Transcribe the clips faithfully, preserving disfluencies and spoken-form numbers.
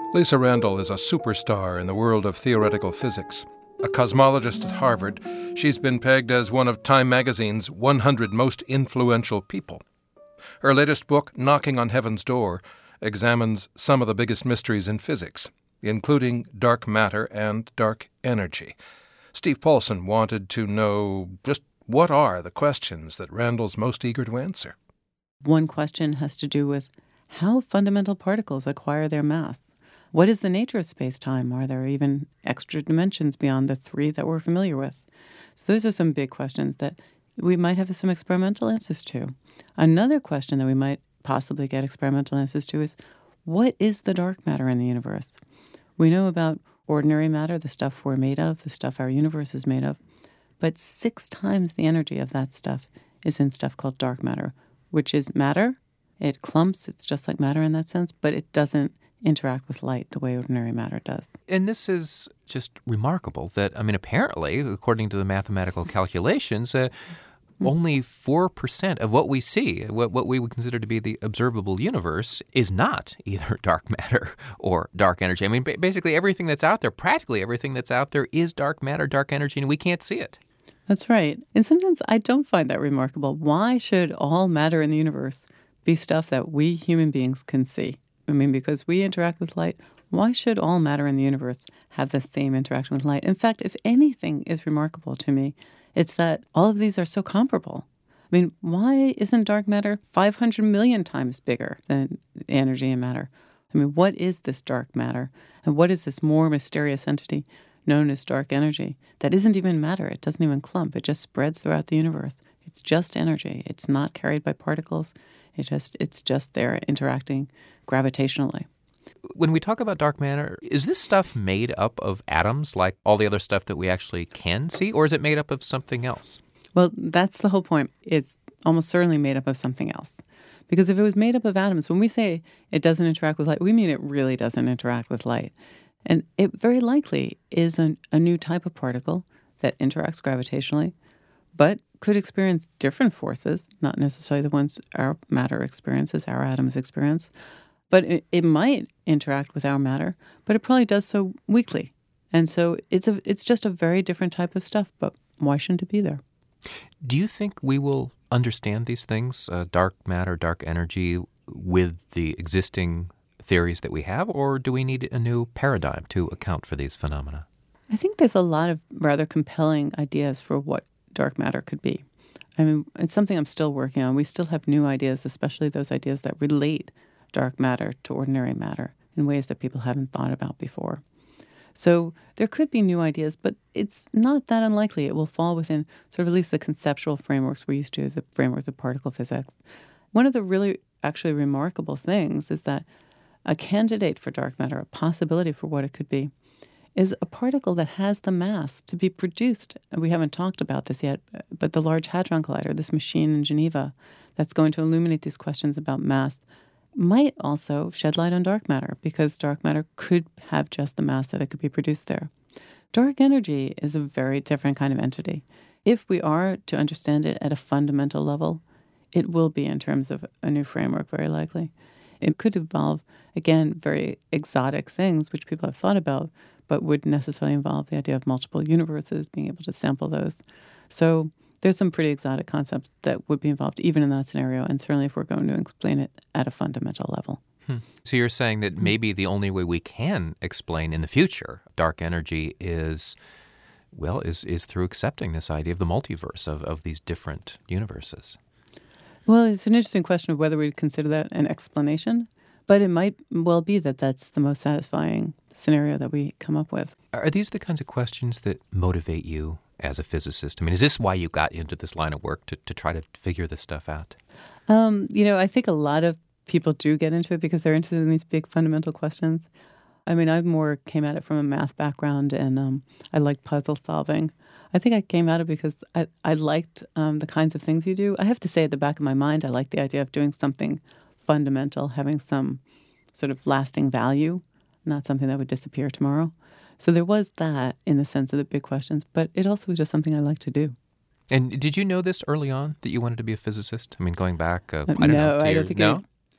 Lisa Randall is a superstar in the world of theoretical physics. A cosmologist at Harvard, she's been pegged as one of Time magazine's one hundred most influential people. Her latest book, Knocking on Heaven's Door, examines some of the biggest mysteries in physics, including dark matter and dark energy. Steve Paulson wanted to know just what are the questions that Randall's most eager to answer. One question has to do with how fundamental particles acquire their mass. What is the nature of space-time? Are there even extra dimensions beyond the three that we're familiar with? So those are some big questions that we might have some experimental answers to. Another question that we might possibly get experimental answers to is, what is the dark matter in the universe? We know about ordinary matter, the stuff we're made of, the stuff our universe is made of, but six times the energy of that stuff is in stuff called dark matter, which is matter. It clumps, it's just like matter in that sense, but it doesn't interact with light the way ordinary matter does. And this is just remarkable that, I mean, apparently, according to the mathematical calculations, uh, mm-hmm. only four percent of what we see, what, what we would consider to be the observable universe, is not either dark matter or dark energy. I mean, ba- basically everything that's out there, practically everything that's out there is dark matter, dark energy, and we can't see it. That's right. In some sense, I don't find that remarkable. Why should all matter in the universe be stuff that we human beings can see? I mean, because we interact with light, why should all matter in the universe have the same interaction with light? In fact, if anything is remarkable to me, it's that all of these are so comparable. I mean, why isn't dark matter five hundred million times bigger than energy and matter? I mean, what is this dark matter? And what is this more mysterious entity known as dark energy that isn't even matter? It doesn't even clump. It just spreads throughout the universe. It's just energy. It's not carried by particles. It just It's just there interacting gravitationally. When we talk about dark matter, is this stuff made up of atoms like all the other stuff that we actually can see, or is it made up of something else? Well, that's the whole point. It's almost certainly made up of something else. Because if it was made up of atoms, when we say it doesn't interact with light, we mean it really doesn't interact with light. And it very likely is a, a new type of particle that interacts gravitationally, but could experience different forces, not necessarily the ones our matter experiences, our atoms experience. But it, it might interact with our matter, but it probably does so weakly. And so it's a it's just a very different type of stuff, but why shouldn't it be there? Do you think we will understand these things, uh, dark matter, dark energy, with the existing theories that we have, or do we need a new paradigm to account for these phenomena? I think there's a lot of rather compelling ideas for what dark matter could be. I mean, it's something I'm still working on. We still have new ideas, especially those ideas that relate dark matter to ordinary matter in ways that people haven't thought about before. So there could be new ideas, but it's not that unlikely it will fall within sort of at least the conceptual frameworks we're used to, the frameworks of particle physics. One of the really actually remarkable things is that a candidate for dark matter, a possibility for what it could be, is a particle that has the mass to be produced. We haven't talked about this yet, but the Large Hadron Collider, this machine in Geneva that's going to illuminate these questions about mass, might also shed light on dark matter, because dark matter could have just the mass that it could be produced there. Dark energy is a very different kind of entity. If we are to understand it at a fundamental level, it will be in terms of a new framework, very likely. It could involve, again, very exotic things, which people have thought about, but would necessarily involve the idea of multiple universes, being able to sample those. So there's some pretty exotic concepts that would be involved even in that scenario, and certainly if we're going to explain it at a fundamental level. Hmm. So you're saying that maybe the only way we can explain in the future dark energy is, well, is, is through accepting this idea of the multiverse, of, of these different universes. Well, it's an interesting question of whether we'd consider that an explanation, but it might well be that that's the most satisfying scenario that we come up with. Are these the kinds of questions that motivate you as a physicist? I mean, is this why you got into this line of work, to, to try to figure this stuff out? Um, you know, I think a lot of people do get into it because they're interested in these big fundamental questions. I mean, I more came at it from a math background, and um, I like puzzle solving. I think I came at it because I, I liked um, the kinds of things you do. I have to say, at the back of my mind, I like the idea of doing something fundamental, having some sort of lasting value, not something that would disappear tomorrow. So there was that in the sense of the big questions, but it also was just something I like to do. And did you know this early on, that you wanted to be a physicist? I mean, going back, uh, I don't no, know, to I your, don't think no?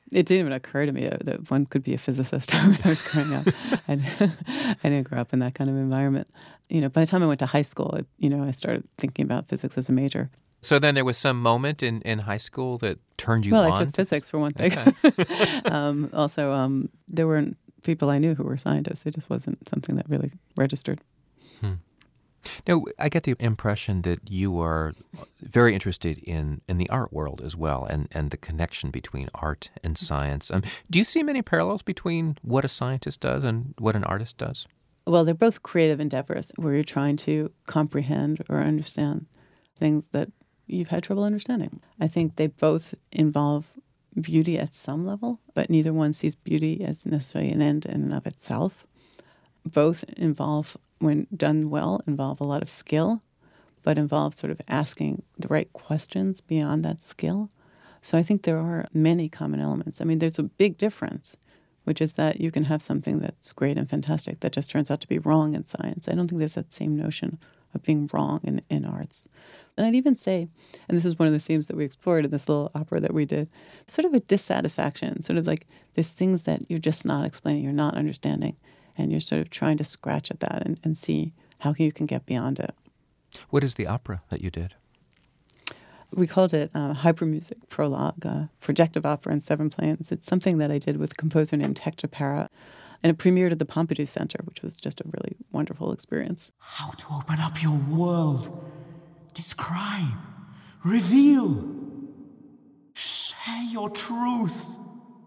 It didn't even occur to me that, that one could be a physicist when I was growing up. I, I didn't grow up in that kind of environment. You know, by the time I went to high school, it, you know, I started thinking about physics as a major. So then there was some moment in, in high school that turned you well, on? Well, I took physics for one thing. Okay. um, also, um, there weren't people I knew who were scientists. It just wasn't something that really registered. Hmm. Now, I get the impression that you are very interested in, in the art world as well, and, and the connection between art and science. Um, do you see many parallels between what a scientist does and what an artist does? Well, they're both creative endeavors where you're trying to comprehend or understand things that you've had trouble understanding. I think they both involve beauty at some level, but neither one sees beauty as necessarily an end in and of itself. Both involve, when done well, involve a lot of skill, but involve sort of asking the right questions beyond that skill. So I think there are many common elements. I mean, there's a big difference, which is that you can have something that's great and fantastic that just turns out to be wrong in science. I don't think there's that same notion of being wrong in, in arts. And I'd even say, and this is one of the themes that we explored in this little opera that we did, sort of a dissatisfaction, sort of like there's things that you're just not explaining, you're not understanding, and you're sort of trying to scratch at that and, and see how you can get beyond it. What is the opera that you did? We called it uh, Hypermusic Prologue, uh, projective opera in seven planes. It's something that I did with a composer named Hector Parra, and it premiered at the Pompidou Center, which was just a really wonderful experience. How to open up your world. Describe. Reveal. Share your truth.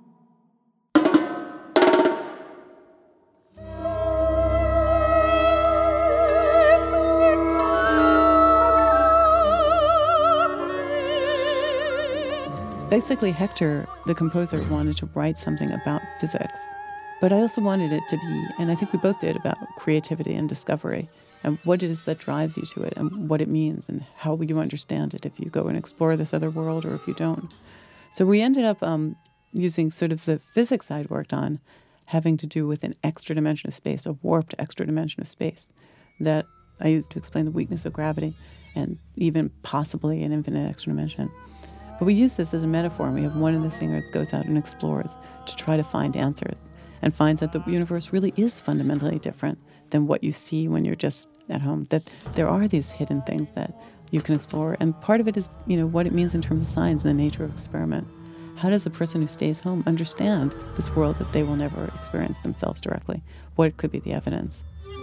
Basically, Hector, the composer, wanted to write something about physics. But I also wanted it to be, and I think we both did, about creativity and discovery and what it is that drives you to it and what it means and how will you understand it if you go and explore this other world or if you don't. So we ended up um, using sort of the physics I'd worked on having to do with an extra dimension of space, a warped extra dimension of space that I used to explain the weakness of gravity and even possibly an infinite extra dimension. But we use this as a metaphor, and we have one of the singers goes out and explores to try to find answers and finds that the universe really is fundamentally different than what you see when you're just at home, that there are these hidden things that you can explore. And part of it is, you know, what it means in terms of science and the nature of experiment. How does a person who stays home understand this world that they will never experience themselves directly? What could be the evidence?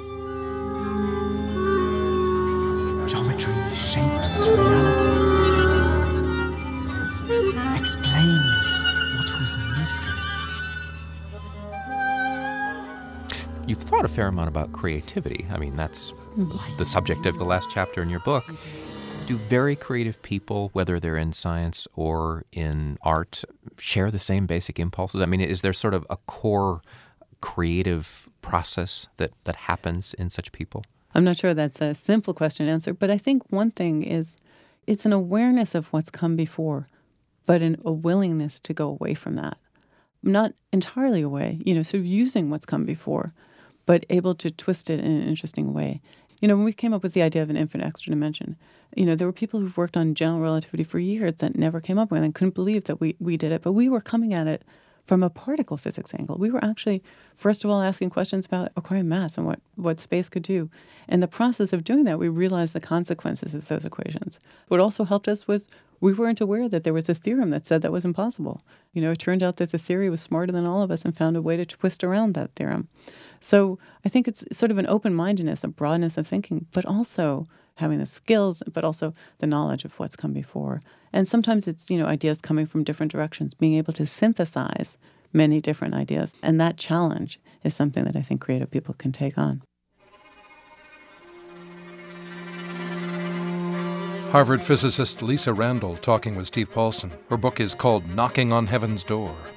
Geometry shapes reality. Explains what was missing. You've thought a fair amount about creativity. I mean, that's the subject of the last chapter in your book. Do very creative people, whether they're in science or in art, share the same basic impulses? I mean, is there sort of a core creative process that, that happens in such people? I'm not sure that's a simple question to answer, but I think one thing is it's an awareness of what's come before, but an, a willingness to go away from that. Not entirely away, you know, sort of using what's come before, but able to twist it in an interesting way. You know, when we came up with the idea of an infinite extra dimension, you know, there were people who've worked on general relativity for years that never came up with it and couldn't believe that we, we did it. But we were coming at it from a particle physics angle. We were actually, first of all, asking questions about acquiring mass and what, what space could do. In the process of doing that, we realized the consequences of those equations. What also helped us was we weren't aware that there was a theorem that said that was impossible. You know, it turned out that the theory was smarter than all of us and found a way to twist around that theorem. So I think it's sort of an open-mindedness, a broadness of thinking, but also having the skills, but also the knowledge of what's come before. And sometimes it's, you know, ideas coming from different directions, being able to synthesize many different ideas. And that challenge is something that I think creative people can take on. Harvard physicist Lisa Randall talking with Steve Paulson. Her book is called Knocking on Heaven's Door.